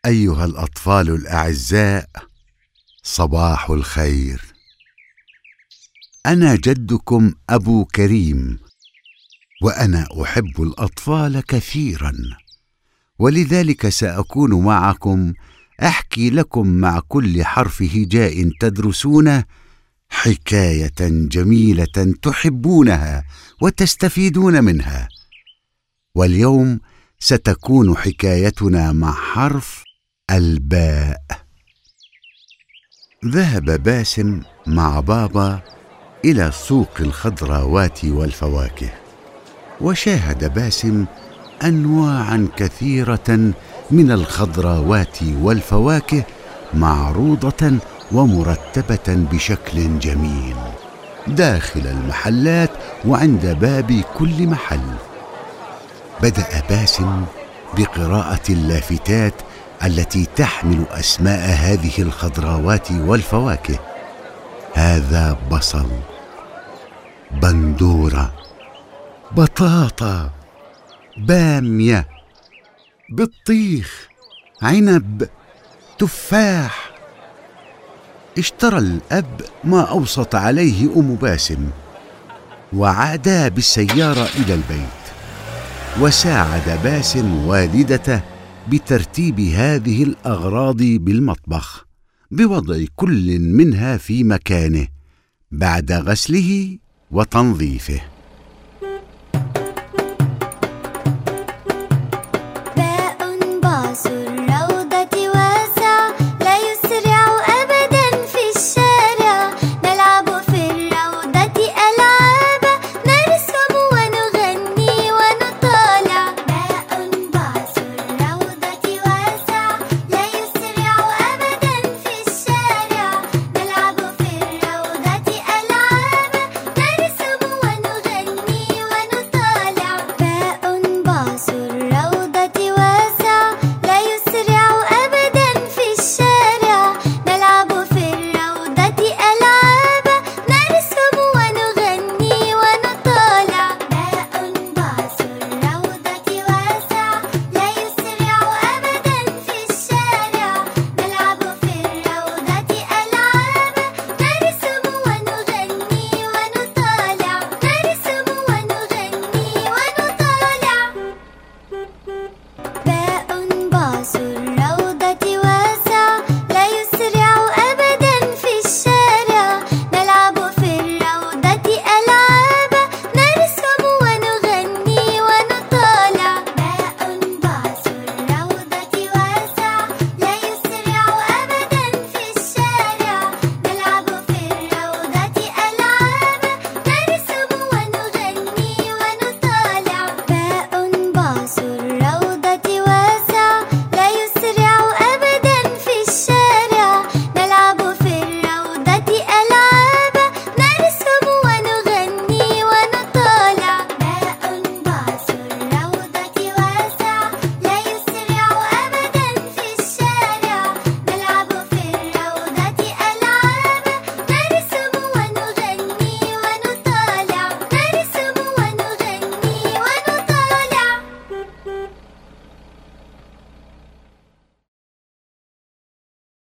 أيها الأطفال الأعزاء، صباح الخير. أنا جدكم أبو كريم، وأنا أحب الأطفال كثيراً، ولذلك سأكون معكم أحكي لكم مع كل حرف هجاء تدرسونه حكاية جميلة تحبونها وتستفيدون منها. واليوم ستكون حكايتنا مع حرف الباء. ذهب باسم مع بابا إلى سوق الخضروات والفواكه، وشاهد باسم أنواعاً كثيرة من الخضروات والفواكه معروضة ومرتبة بشكل جميل داخل المحلات وعند باب كل محل. بدأ باسم بقراءة اللافتات التي تحمل أسماء هذه الخضروات والفواكه: هذا بصل، بندورة، بطاطا، بامية، بطيخ، عنب، تفاح. اشترى الأب ما أوصت عليه أم باسم، وعادا بالسيارة إلى البيت، وساعد باسم والدته بترتيب هذه الأغراض بالمطبخ بوضع كل منها في مكانه بعد غسله وتنظيفه.